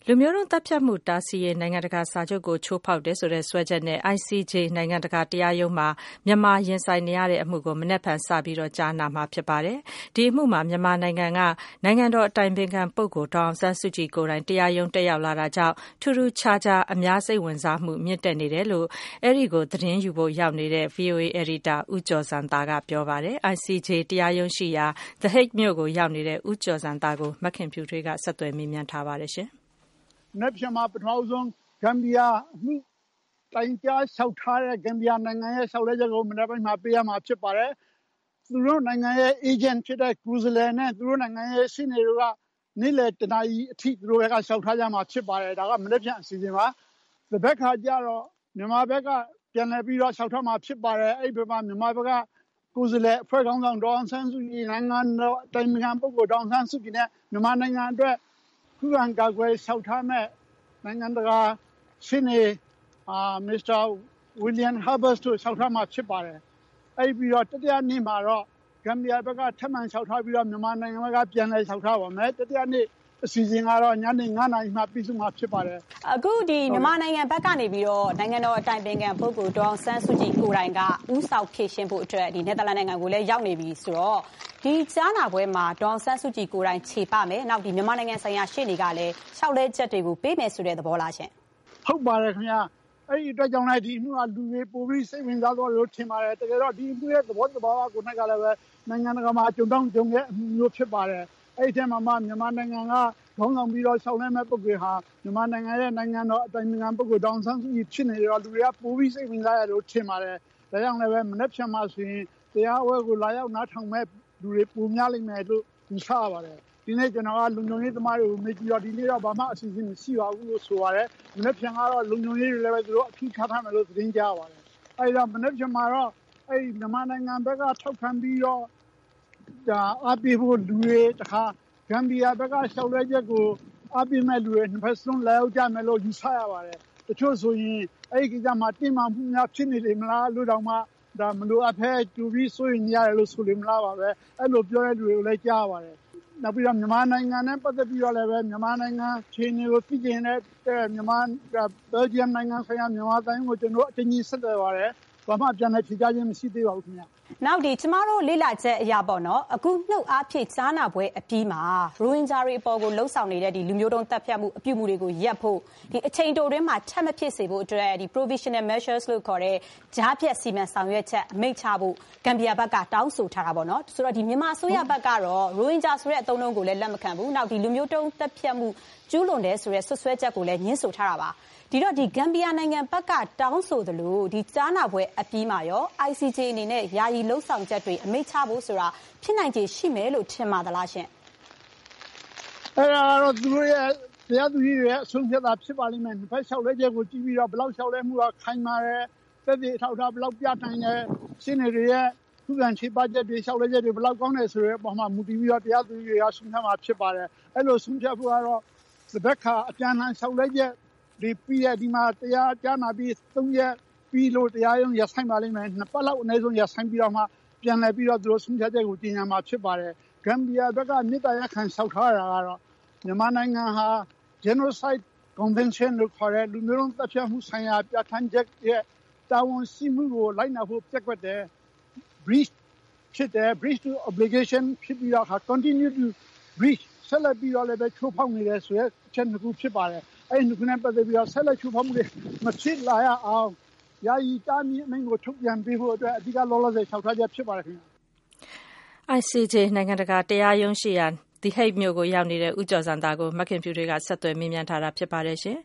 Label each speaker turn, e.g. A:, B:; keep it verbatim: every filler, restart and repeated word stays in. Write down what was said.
A: လူမျိုးတုံးသတ်ဖြတ်မှုတားဆီးရေးနိုင်ငံတကာစာချုပ်ကိုချိုးဖောက်တယ်ဆိုတဲ့စွဲချက်နဲ့ I C J နိုင်ငံတကာတရားရုံးမှာမြန်မာရင်ဆိုင်နေရတဲ့အမှုကိုမနက်ဖြန်စပြီးကြားနာမှာဖြစ်ပါတယ်။ဒီအမှုမှာမြန်မာနိုင်ငံကနိုင်ငံတော်အတိုင်ပင်ခံပုဂ္ဂိုလ်ဒေါ်အောင်ဆန်းစုကြည်ကိုယ်တိုင်တရားရုံးတက်ရောက်လာတာကြောင့်ထူးထူးခြားခြားအများစိတ်ဝင်စားမှုမြင့်တက်နေတယ်လို့အဲဒီကိုသတင်းယူဖို့ရောက်နေတဲ့ V O A အယ်ဒီတာဦးကျော်ဇံသာကပြောပါတယ်။ I C J တရားရုံးရှိရာ The Hague မြို့ကိုရောက်နေတဲ့ဦးကျော်ဇံသာကိုမခင်ဖြူထွေးကဆက်သွယ်မေးမြန်းထားပါတယ်ရှင်
B: ။နောက်ပြန်မှာပထမဆုံးဂမ်ဘီယာမှုတိုင်ကြားလျှောက်ထားတဲ့ဂမ်ဘီယာနိုင်ငံရဲ့လျှောက်လဲချက်ကိုမနေ့ပိုင်းမှာပေးရမှာဖြစ်ပါတယ်။သူတို့နိုင်ငံရဲ့ agent ဖြစ်တဲ့ကူဇလန်နဲ့သူတို့နိုင်ငံရဲ့ရှင်းနေတို့ကနေ့လယ်တနာရီအထိသူတို့ဘက်ကလျှောက်ထားကြမှာဖြစ်ပါတယ်။ဒါကမနေ့ပြန်အစီအစဉ်ပါ။ဒီဘက်ခါကျတော့မြန်မာဘက်ကပြန်လည်ပြီးတော့လျှောက်ထားမှာဖြစ်ပါတယ်။အဲ့ဒီဘက်မှာမြန်မာဘက်ကကိုယ်စားလှယ်အဖွဲ့ခေါင်းဆောင်ဒေါ်အောင်ဆန်းစုကြည်နိုင်ငံတော်တိုင်ပင်ခံပုဂ္ဂိုလ်ဒေါ်အောင်ဆန်းစုကြည်နဲ့မြန်မာနိုင်ငံအတွက်ခုခံကာကွယ်လျှောက်ထားမဲ့နိုင်ငံတကာရှင်းနေအာမစ္စတာဝီလီယံဟာဘတ်စ်တို့လျှောက်ထားမှာဖြစ်ပါတယ်။အဲ့ပြီးတော့တတိယနေ့မှာတော့ဂမ်ဘီယာဘက်ကထပ်မံလျှောက်ထားပြီးတော့မြန်မာနိုင်ငံဘက်ကပြန်လည်လျှောက်ထားပါမယ်။တတိယနေ့အစီအစဉ်ကတော့ညနေငါးနာရီမှပြီးဆုံးမှာဖြစ်ပါတယ်
C: ။အခုဒီမြန်မာနိုင်ငံဘက်ကနေပြီးတော့နိုင်ငံတော်အတိုင်ပင်ခံပုဂ္ဂိုလ်ဒေါ်အောင်ဆန်းစုကြည်ကိုယ်တိုင်ကဥဆောင်ဖြည့်ရှင်းဖို့အတွက်ဒီနယ်သာလန်နိုင်ငံကိုလည်းရောက်နေပြီဆိုတော့ဒီကြားနာပွဲမှာဒေါ်အောင်ဆန်းစုကြည်ကိုယ်တိုင်ခြေပမယ်။နောက်ဒီမြန်မာနိုင်ငံဆိုင်ရာရှေ့နေကလည်းလျှောက်လဲချက်တွေကိုပေးမယ်ဆိုတဲ့သဘောလားရှင်
B: ။ဟုတ်ပါတယ်ခင်ဗျာ။အဲ့ဒီအတွက်ကြောင့်လည်းဒီအမှုကလူတွေပိုပြီးစိတ်ဝင်စားသွားလို့ထင်ပါတယ်။တကယ်တော့ဒီအမှုရဲ့သဘောတဘာဝကိုနိုင်ကလည်းပဲနိုင်ငံတကာမှာကြုံတောင်းကြုံရဲ့အမှုမျိုးဖြစ်ပါတယ်။အဲ့ဒီထဲမှာမှမြန်မာနိုင်ငံကခေါင်းဆောင်ပြီးတော့ရှောက်လဲမဲ့ပုဂ္ဂိုလ်ဟာမြန်မာနိုင်ငံရဲ့နိုင်ငံတော်အတိုင်ပင်ခံပုဂ္ဂိုလ်ဒေါ်အောင်ဆန်းစုကြည်ဖြစ်နေတော့လူတွေကပိုပြီးစိတ်ဝင်စားရလို့ထင်ပါတယ်။ဒါကြောင့်လည်းပဲမနေ့ဖြန်မှာဆိုရင်တရားဝဲကိုလာရောက်နားထောင်မဲ့လူတွေပုံများလိမ့်မယ်လို့ယူဆရပါတယ်။ဒီနေ့ကျွန်တော်ကလုံခြုံရေးသမားတွေကိုမေးကြည့်တော့ဒီနေ့တော့ဘာမှအစီအစဉ်မရှိပါဘူးလို့ဆိုပါတယ်။မနေ့ဖြန်ကတော့လုံခြုံရေးတွေလည်းပဲသူတို့အထူးထားထားမယ်လို့သတင်းကြားပါတယ်။အဲဒီတော့မနေ့ဖြန်မှာတော့အဲဒီမြန်မာနိုင်ငံဘက်ကထောက်ခံပြီးတော့ဒါအပိဖို့လူတွေတခါဂမ်ဘီယာဘက်ကရှောက်လဲချက်ကိုအပိမဲ့လူတွေနှစ်ဖက်စလုံးလာရောက်ကြမယ်လို့ယူဆရပါတယ်။တချို့ဆိုရင်အဲဒီကိစ္စမှာတင်မှမှုများဖြစ်နေလေမလားလို့တောင်မှဒါမလိုအပ်ဖဲတူပြီးဆိုရင်ရတယ်လို့ဆိုလို့မလားပါပဲအဲ့လိုပြောတဲ့လူတွေကိုလည်းကြားပါတယ်နောက်ပြီးတော့မြန်မာနိုင်ငံနဲ့ပတ်သက်ပြီးတော့လည်းပဲမြန်မာနိုင်ငံခြေနေကိုသိကျင်တဲ့မြန်မာဘယ်လ်ဂျီယမ်နိုင်ငံဆိုင်ရာမြန်မာတိုင်းကိုကျွန်တော်အတင်းကြီးဆက်သွယ်ပါတယ်ဘာမှပြန်လည်ဖြေကြားခြင်းမရှိသေးပါဘူးခင်ဗျာ
C: နောက်ဒီကျမတို့လေ့လာချက်အရာပေါ့နော်အခုနှုတ်အားဖြင့်ကြားနာပွဲအပြီးမှာရိုဟင်ဂျာတွေအပေါ်ကိုလှုံ့ဆော်နေတဲ့ဒီလူမျိုးတုံးတပ်ဖြတ်မှုအပြုမှုတွေကိုရပ်ဖို့ဒီအချိန်တိုတွင်းမှာထပ်မဖြစ်စေဖို့အတွက်ဒီ provisional measures လို့ခေါ်တဲ့ကြားဖြတ်စီမံဆောင်ရွက်ချက်အမိန့်ချဖို့ဂမ်ဘီယာဘက်ကတောင်းဆိုထားတာပေါ့နော်ဆိုတော့ဒီမြန်မာအစိုးရဘက်ကတော့ရိုဟင်ဂျာဆိုတဲ့အသုံးအနှုန်းကိုလည်းလက်မခံဘူးနောက်ဒီလူမျိုးတုံးတပ်ဖြတ်မှုကျူးလွန်တယ်ဆိုတဲ့ဆွဆွဲချက်ကိုလည်းညှင်းဆိုထားတာပါဒီတော့ဒီဂမ်ဘီယာနိုင်ငံဘက်ကတောင်းဆိုသလိုဒီကြားနာပွဲအပြီးမှာရော I C J အနေနဲ့ယာယီလှုပ်ဆောင်ချက်တွေအမိန့်ချဖို့ဆိုတာဖြစ်နိုင်ခြေရှိမယ်လို့ထင်ပါသလားရှင်
B: အဲ့ဒါတော့သူတို့ရဲ့တရားသူကြီးတွေရဲ့အဆုံးဖြတ်တာဖြစ်ပါလိမ့်မယ်တစ်ဖက်လျှောက်လဲချက်ကိုကြည့်ပြီးတော့ဘယ်လောက်လျှောက်လဲမှုကခိုင်မာတယ်သက်သေအထောက်အထားဘယ်လောက်ပြနိုင်တယ်ရှင်းနေတွေရဲ့ခုခံခြေပချက်တွေလျှောက်လဲချက်တွေဘယ်လောက်ကောင်းတယ်ဆိုတဲ့အပေါ်မှာမူတည်ပြီးတော့တရားသူကြီးတွေကဆုံးဖြတ်မှာဖြစ်ပါတယ်အဲ့လိုဆုံးဖြတ်ဖို့ကတော့ဒီဘက်ကအပြန်အလှန်လျှောက်လဲချက်ဒီပြီးရဒီမှာတရားကြားနာပြီးသုံးရက်ပြီးလို့တရားရုံးရဆိုင်ပါလိမ့်မယ်နှစ်ပတ်လောက်အနည်းဆုံးရဆိုင်ပြီးတော့မှပြန်လည်ပြီးတော့သူတို့ဆုံးဖြတ်ချက်ကိုတင်ညာမှာဖြစ်ပါတယ်ဂမ်ဘီယာဘက်ကမြေတားရခံလျှောက်ထားတာကတော့မြန်မာနိုင်ငံဟာ genocide convention လို့ခေါ်တဲ့လူမျိုးတုံးသတ်ဖြတ်မှုဆိုင်ရာပြဋ္ဌာန်းချက်ရဲ့တာဝန်ရှိမှုကိုလိုက်နာဖို့ပြက်ကွက်တယ် breach ဖြစ်တယ် breach to obligation ဖြစ်ပြီးတော့ continue to breach ဆက်လက်ပြီးတော့လည်းပဲချိုးဖောက်နေတယ်ဆိုတဲ့အချက်တစ်ခုဖြစ်ပါတယ်အဲ့ဒီခုနဲ့ပတ်သက်ပြီးတော့ဆက်လက်ချိုးဖောက်မှုတွေမဖြစ်လာရအောင်ယာယီတာမီအမိန့်ကိုထုတ်ပြန်ပေးဖို့အတွက်အဓိကလောလောဆယ်လျှောက်ထားချက်ဖြစ်ပါတယ်ခင်ဗျာ
A: I C J နိုင်ငံတကာတရားရုံးရှိရာThe Hague မြို့ကိုရောက်နေတဲ့ဦးကျော်ဇံသာကိုမခင်ဖြူတွေကဆက်သွယ်မေးမြန်းထားတာဖြစ်ပါတယ်ရှင်